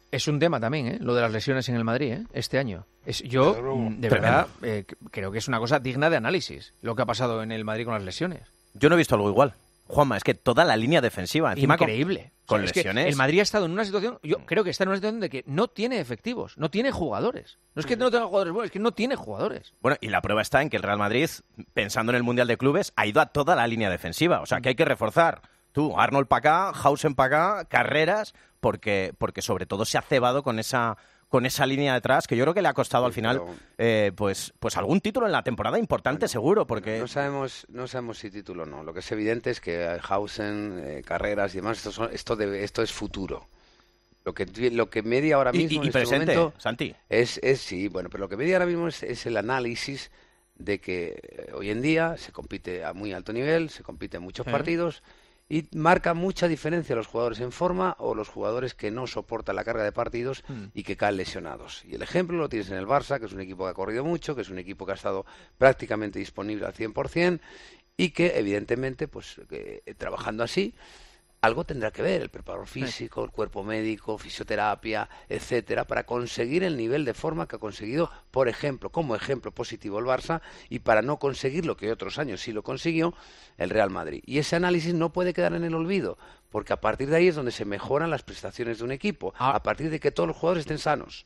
Es un tema también, ¿eh? Lo de las lesiones en el Madrid, ¿eh? Este año. De verdad, creo que es una cosa digna de análisis, lo que ha pasado en el Madrid con las lesiones. Yo no he visto algo igual. Juanma, es que toda la línea defensiva, encima increíble. Con es lesiones. Que el Madrid ha estado en una situación, yo creo que está en una situación de que no tiene efectivos, no tiene jugadores. No es que no tenga jugadores buenos, es que no tiene jugadores. Bueno, y la prueba está en que el Real Madrid, pensando en el Mundial de Clubes, ha ido a toda la línea defensiva. O sea, que hay que reforzar. Tú, Arnold para acá, Hausen para acá, Carreras, porque sobre todo se ha cebado con esa línea detrás, que yo creo que le ha costado al final pues algún título en la temporada importante, seguro, porque no sabemos si título o no. Lo que es evidente es que Hausen, Carreras y demás, esto es futuro. Lo que media ahora mismo y en presente, este momento Santi. Sí, bueno, pero lo que media ahora mismo es el análisis de que hoy en día se compite a muy alto nivel, se compite en muchos partidos. Y marca mucha diferencia los jugadores en forma o los jugadores que no soportan la carga de partidos y que caen lesionados. Y el ejemplo lo tienes en el Barça, que es un equipo que ha corrido mucho, que es un equipo que ha estado prácticamente disponible al 100% y que evidentemente, pues trabajando así, algo tendrá que ver el preparador físico, el cuerpo médico, fisioterapia, etcétera, para conseguir el nivel de forma que ha conseguido, por ejemplo, como ejemplo positivo el Barça, y para no conseguir lo que otros años sí lo consiguió el Real Madrid. Y ese análisis no puede quedar en el olvido, porque a partir de ahí es donde se mejoran las prestaciones de un equipo, a partir de que todos los jugadores estén sanos.